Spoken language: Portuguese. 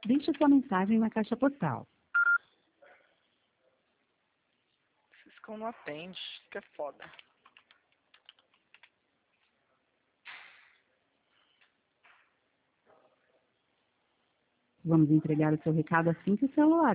Deixe sua mensagem na caixa postal. Cisco não atende, isso que é foda. Vamos entregar o seu recado assim que o celular